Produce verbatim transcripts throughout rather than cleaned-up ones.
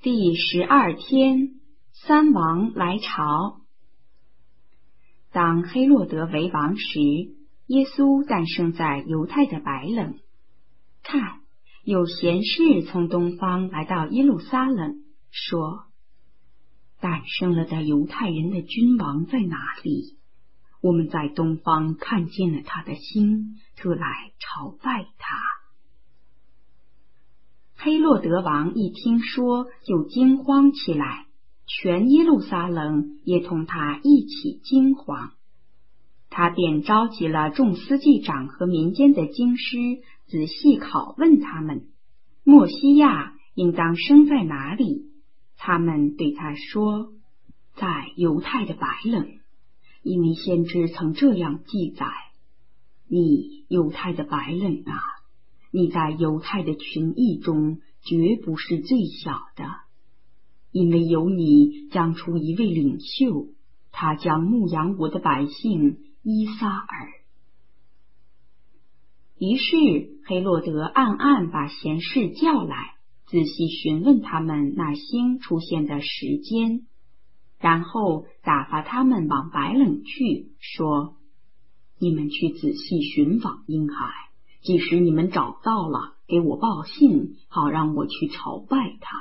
第十二天，三王来朝。当黑落德为王时，耶稣诞生在犹太的白冷。看，有贤士从东方来到耶路撒冷，说：诞生了的犹太人的君王在哪里？我们在东方看见了他的星，特来朝拜他。黑落德王一听说，就惊慌起来，全耶路撒冷也同他一起惊慌。他便召集了众司祭长和民间的经师，仔细拷问他们，默西亚应当生在哪里？他们对他说，在犹太的白冷，因为先知曾这样记载：你犹太的白冷啊，你在犹太的群裔中绝不是最小的，因为有你将出一位领袖，他将牧养我的百姓伊撒尔。于是黑落德暗暗把贤士叫来，仔细询问他们那星出现的时间，然后打发他们往白冷去，说：你们去仔细寻访婴孩，即使你们找到了，给我报信，好让我去朝拜他。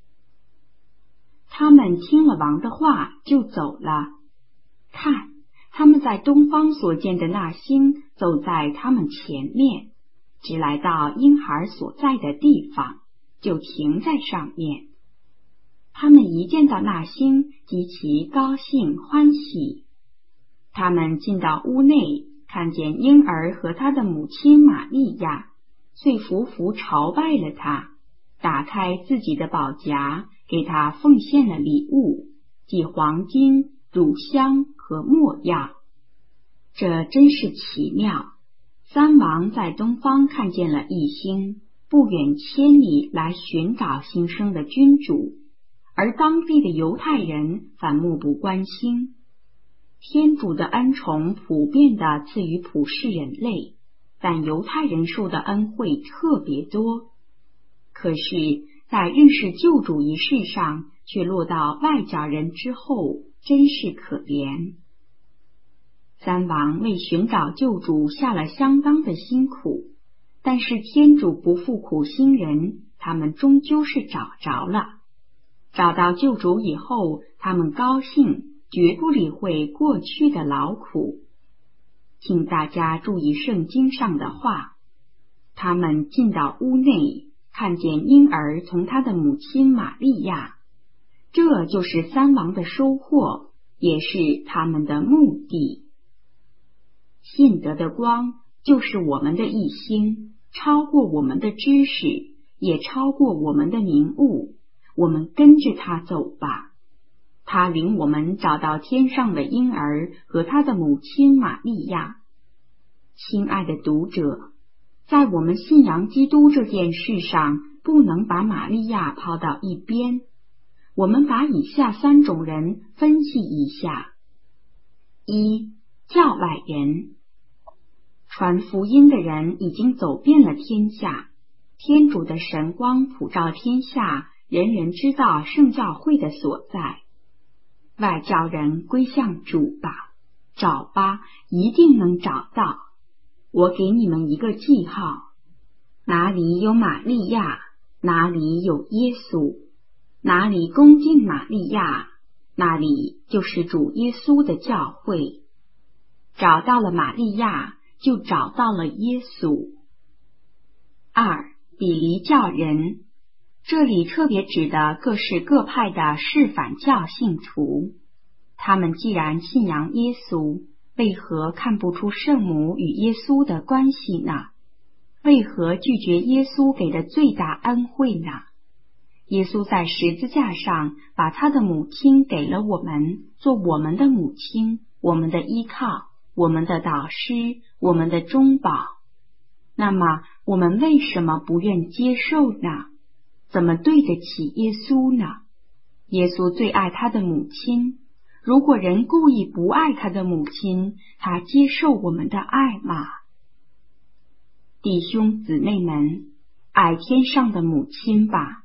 他们听了王的话，就走了。看，他们在东方所见的那星走在他们前面，只来到婴孩所在的地方，就停在上面。他们一见到那星，极其高兴欢喜。他们进到屋内，看见婴儿和他的母亲玛利亚，遂伏伏朝拜了他，打开自己的宝匣，给他奉献了礼物，即黄金、乳香和没药。这真是奇妙！三王在东方看见了一星，不远千里来寻找新生的君主，而当地的犹太人反目不关心。天主的恩宠普遍地赐予普世人类，但犹太人受的恩惠特别多。可是在认识救主一事上，却落到外教人之后，真是可怜。三王为寻找救主下了相当的辛苦，但是天主不负苦心人，他们终究是找着了。找到救主以后，他们高兴，绝不理会过去的劳苦。请大家注意圣经上的话，他们进到屋内，看见婴儿同他的母亲玛利亚，这就是三王的收获，也是他们的目的。信德的光就是我们的一星，超过我们的知识，也超过我们的名物。我们跟着他走吧。他领我们找到天上的婴儿和他的母亲玛利亚。亲爱的读者，在我们信仰基督这件事上，不能把玛利亚抛到一边。我们把以下三种人分析一下：一、教外人。传福音的人已经走遍了天下，天主的神光普照天下，人人知道圣教会的所在。外教人归向主吧，找吧，一定能找到。我给你们一个记号，哪里有玛利亚，哪里有耶稣，哪里恭敬玛利亚，那里就是主耶稣的教会。找到了玛利亚，就找到了耶稣。二、比离教人。这里特别指的各式各派的世反教信徒。他们既然信仰耶稣，为何看不出圣母与耶稣的关系呢？为何拒绝耶稣给的最大恩惠呢？耶稣在十字架上把他的母亲给了我们，做我们的母亲，我们的依靠，我们的导师，我们的中保。那么我们为什么不愿接受呢？怎么对得起耶稣呢？耶稣最爱他的母亲，如果人故意不爱他的母亲，他接受我们的爱吗？弟兄姊妹们，爱天上的母亲吧，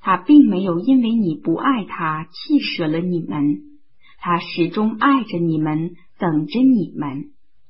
他并没有因为你不爱他弃舍了你们，他始终爱着你们，等着你们。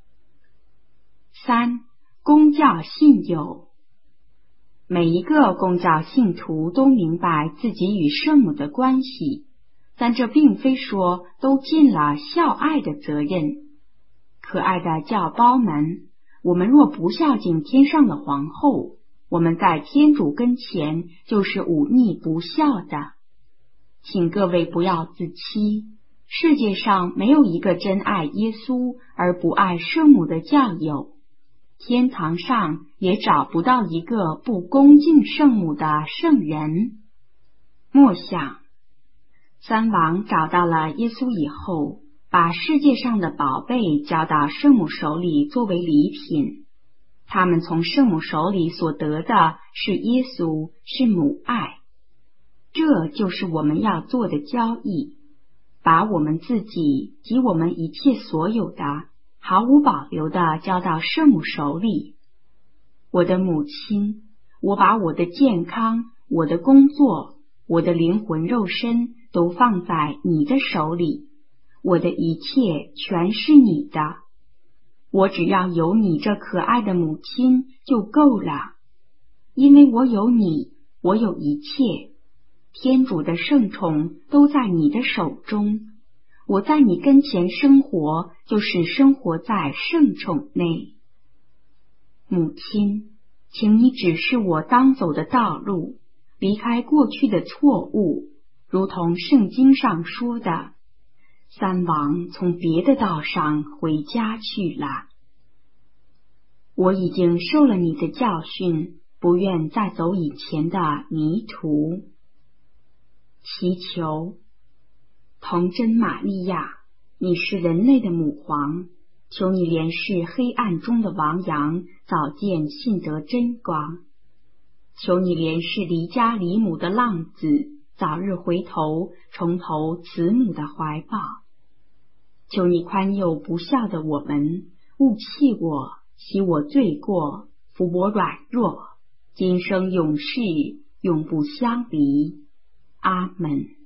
三、公教信友。每一个公教信徒都明白自己与圣母的关系，但这并非说都尽了孝爱的责任。可爱的教胞们，我们若不孝敬天上的皇后，我们在天主跟前就是忤逆不孝的。请各位不要自欺，世界上没有一个真爱耶稣而不爱圣母的教友，天堂上也找不到一个不恭敬圣母的圣人。默想，三王找到了耶稣以后，把世界上的宝贝交到圣母手里作为礼品。他们从圣母手里所得的是耶稣，是母爱。这就是我们要做的交易，把我们自己及我们一切所有的毫无保留地交到圣母手里。我的母亲，我把我的健康、我的工作、我的灵魂肉身都放在你的手里，我的一切全是你的。我只要有你这可爱的母亲就够了，因为我有你，我有一切。天主的圣宠都在你的手中，我在你跟前生活，就是生活在圣宠内。母亲，请你指示我当走的道路，离开过去的错误，如同圣经上说的，三王从别的道上回家去了。我已经受了你的教训，不愿再走以前的迷途。祈求，童真玛利亚，你是人类的母皇，求你怜视黑暗中的亡羊，早见信得真光。求你怜视离家离母的浪子，早日回头，重投慈母的怀抱。求你宽宥不孝的我们，勿弃我，洗我罪过，扶我软弱，今生永世永不相离。阿门。